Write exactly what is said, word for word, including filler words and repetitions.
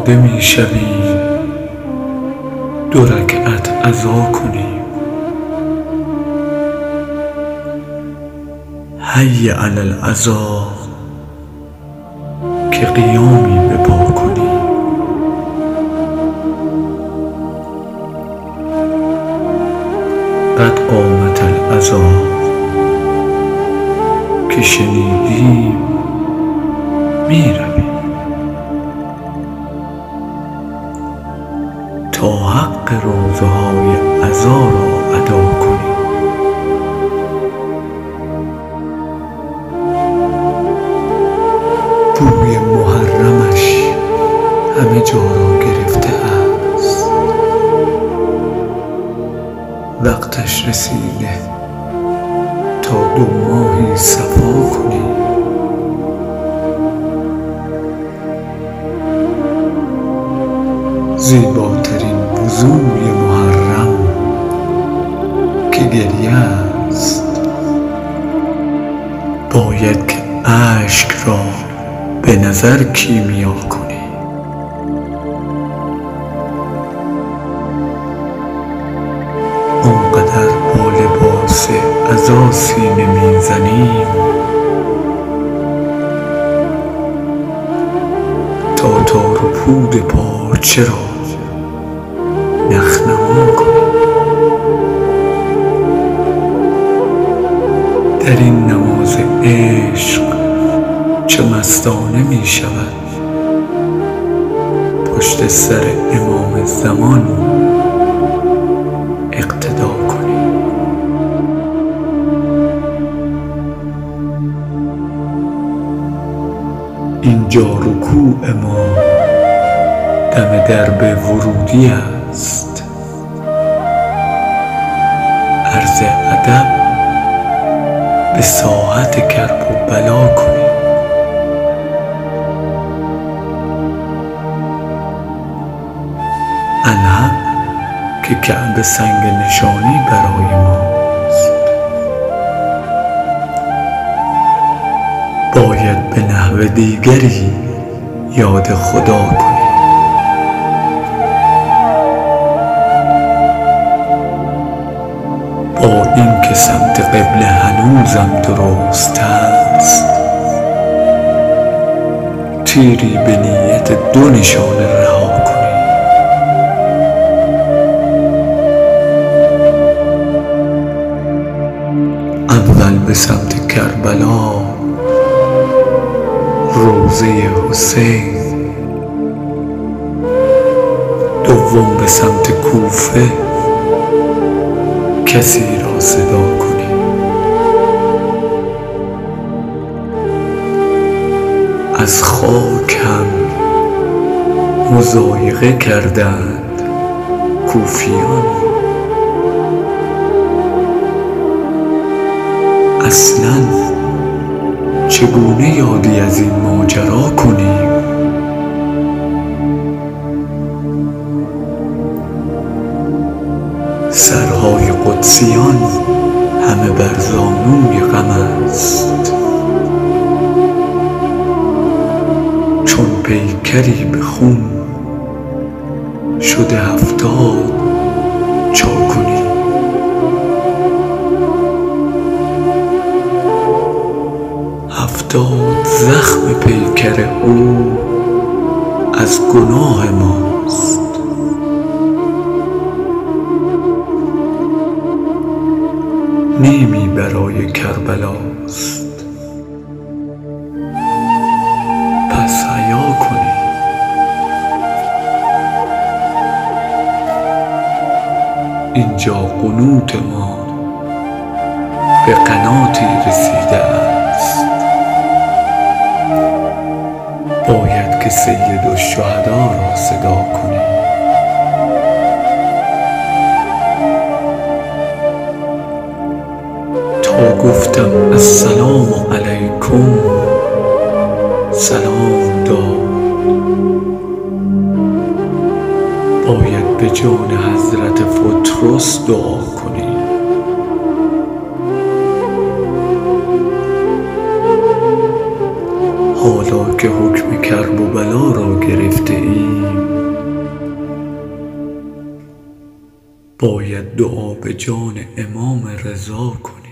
آماده می شویم دو رکعت عزا کنیم. حی علی العزا که قیامی به پا کنیم. قد قامت العزا که شنیدیم می رویم تا حق روزهای عزا را ادا کنیم. بوی محرمش همه جا را گرفته است. وقتش رسیده تا دو ماهی صفا کنیم. زیباترین وضوی محرم که گریه است، باید که اشک را به نظر کیمیا کنی. آنقدر با لباس عزا سینه میزنیم تا تار و پود پارچه را نخنما کنیم. در این نماز عشق چه مستانه می شود پشت سر امام زمان اقتدا کنیم. اینجا رکوع ما دم درب ورودی است. عرض ادب به ساحت کرب و بلا کنیم. الحق که کعبه سنگ نشانی برای ماست. باید به نحو دیگری یاد خدا کنیم. با این که سمت قبله هنوزم درست است، تیری به نیت دو نشانه رها کنیم. اول به سمت کربلا، روضه حسین. دوم به سمت کوفه، کسی را صدا کنیم. از خاک هم مضایقه کردند کوفیان. اصلاً چگونه یادی از این ماجرا کنیم؟ سرهای قدسیان همه بر زانوی غم است، چون پیکری به خون شده هفتاد چا کنیم. هفتاد زخم پیکر او از گناه ماست. نیمی برای کربلاست، پس حیا کنیم. اینجا قنوت ما به قناتی رسیده است. باید که سید الشهدا را صدا کنیم. تا گفتم السلام علیکم سلام داد. باید به جان حضرت فطرس دعا کنیم. حالا که حکم کرب و بلا را گرفته ایم، باید دعا به جان امام رضا کنی.